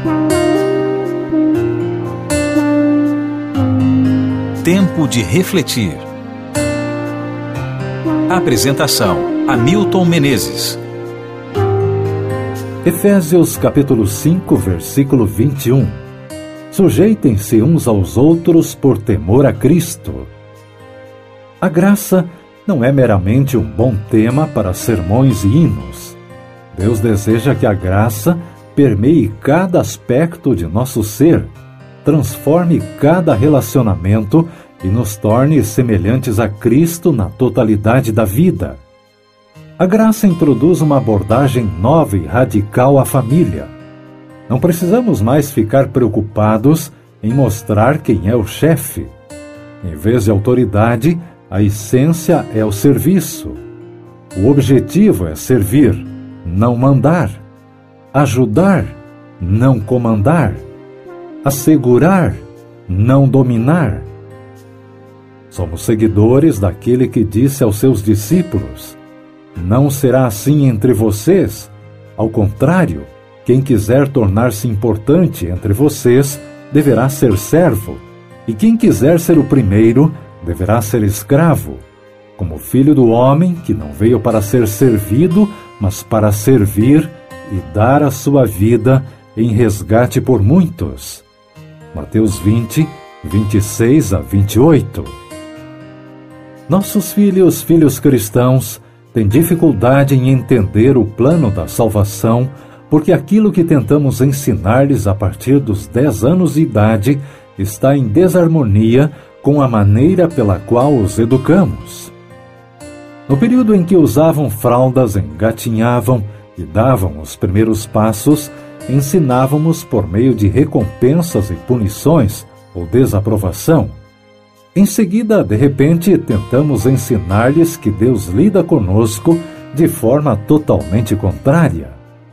Tempo de refletir. Apresentação: Hamilton Menezes. Efésios capítulo 5, versículo 21. Sujeitem-se uns aos outros por temor a Cristo. A graça não é meramente um bom tema para sermões e hinos. Deus deseja que a graça permeie cada aspecto de nosso ser, transforme cada relacionamento e nos torne semelhantes a Cristo na totalidade da vida. A graça introduz uma abordagem nova e radical à família. Não precisamos mais ficar preocupados em mostrar quem é o chefe. Em vez de autoridade, a essência é o serviço. O objetivo é servir, não mandar. Ajudar, não comandar. Assegurar, não dominar. Somos seguidores daquele que disse aos seus discípulos: não será assim entre vocês. Ao contrário, quem quiser tornar-se importante entre vocês deverá ser servo, e quem quiser ser o primeiro deverá ser escravo, como filho do homem que não veio para ser servido, mas para servir e dar a sua vida em resgate por muitos. Mateus 20, 26 a 28. Nossos filhos cristãos, têm dificuldade em entender o plano da salvação, porque aquilo que tentamos ensinar-lhes a partir dos 10 anos de idade está em desarmonia com a maneira pela qual os educamos. No período em que usavam fraldas, engatinhavam e davam os primeiros passos, ensinávamos por meio de recompensas e punições ou desaprovação. Em seguida, de repente, tentamos ensinar-lhes que Deus lida conosco de forma totalmente contrária.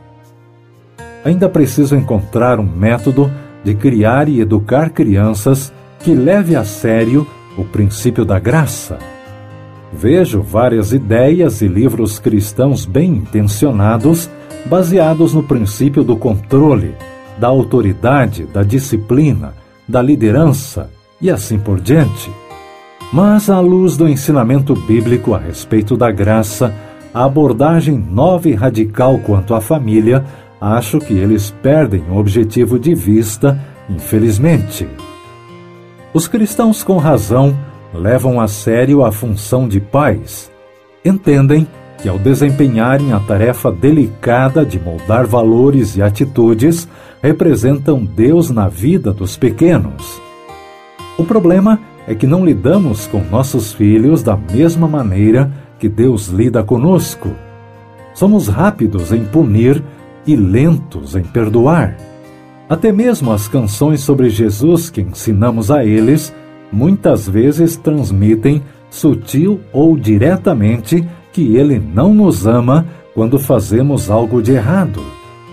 Ainda preciso encontrar um método de criar e educar crianças que leve a sério o princípio da graça. Vejo várias ideias e livros cristãos bem intencionados, baseados no princípio do controle, da autoridade, da disciplina, da liderança e assim por diante. Mas, à luz do ensinamento bíblico a respeito da graça, a abordagem nova e radical quanto à família, acho que eles perdem o objetivo de vista, infelizmente. Os cristãos, com razão, levam a sério a função de pais. Entendem que, ao desempenharem a tarefa delicada de moldar valores e atitudes, representam Deus na vida dos pequenos. O problema é que não lidamos com nossos filhos da mesma maneira que Deus lida conosco. Somos rápidos em punir e lentos em perdoar. Até mesmo as canções sobre Jesus que ensinamos a eles, muitas vezes transmitem, sutil ou diretamente, que Ele não nos ama quando fazemos algo de errado.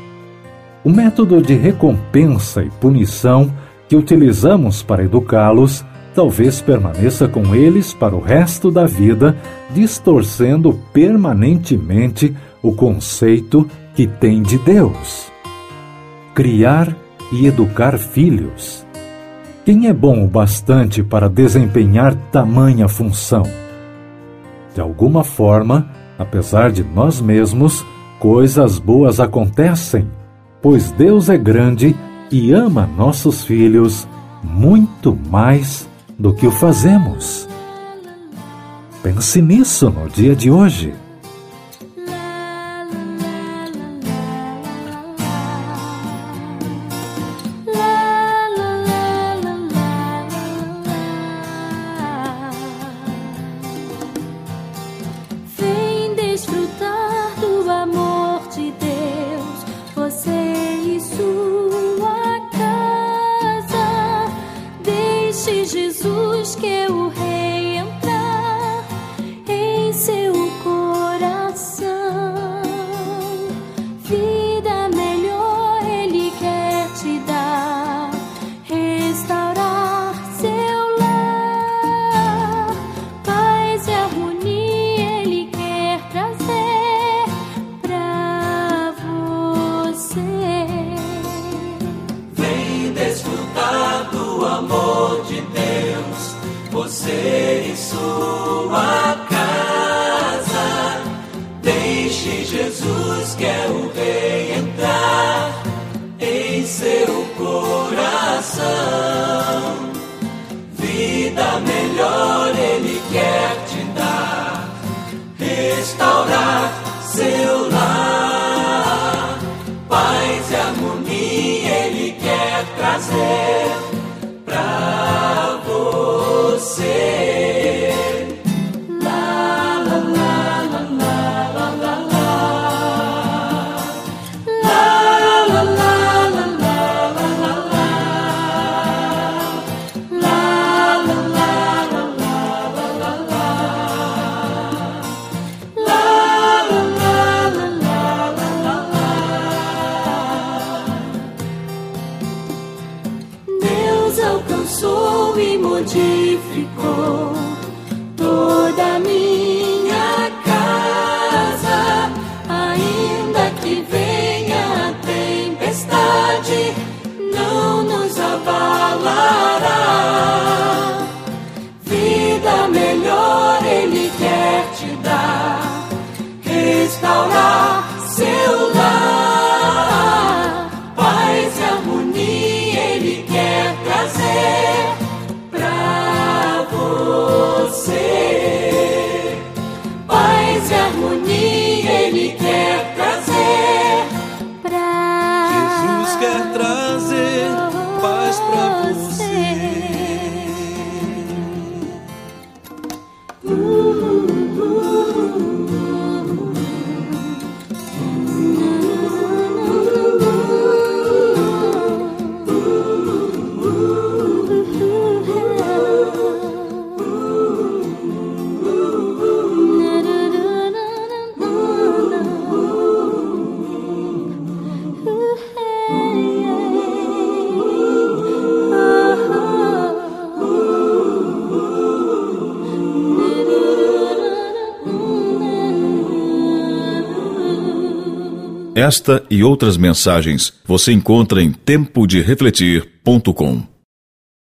O método de recompensa e punição que utilizamos para educá-los talvez permaneça com eles para o resto da vida, distorcendo permanentemente o conceito que tem de Deus. Criar e educar filhos. Quem é bom o bastante para desempenhar tamanha função? De alguma forma, apesar de nós mesmos, coisas boas acontecem, pois Deus é grande e ama nossos filhos muito mais do que o fazemos. Pense nisso no dia de hoje. Vem desfrutar do amor de Deus, você e sua casa. Deixe Jesus, que é o Rei, entrar em seu coração. você e sua casa. Deixe Jesus, que é o Rei, entrar em seu coração. Vida melhor Ele quer te dar, restaurar seu lar. Paz e harmonia Ele quer trazer pra você. La la la la la la la la. La la la la la la la la. La la la la la la la la. La la la la la la la. Deus alcançou e modificou toda a minha casa. Ainda que venha a tempestade, não nos abalará. Vida melhor Ele quer te dar, restaurar seu lar. Paz e harmonia Ele quer trazer pra você. Paz e harmonia Ele quer trazer pra Jesus quer trazer paz pra você. Esta e outras mensagens você encontra em tempoderefletir.com.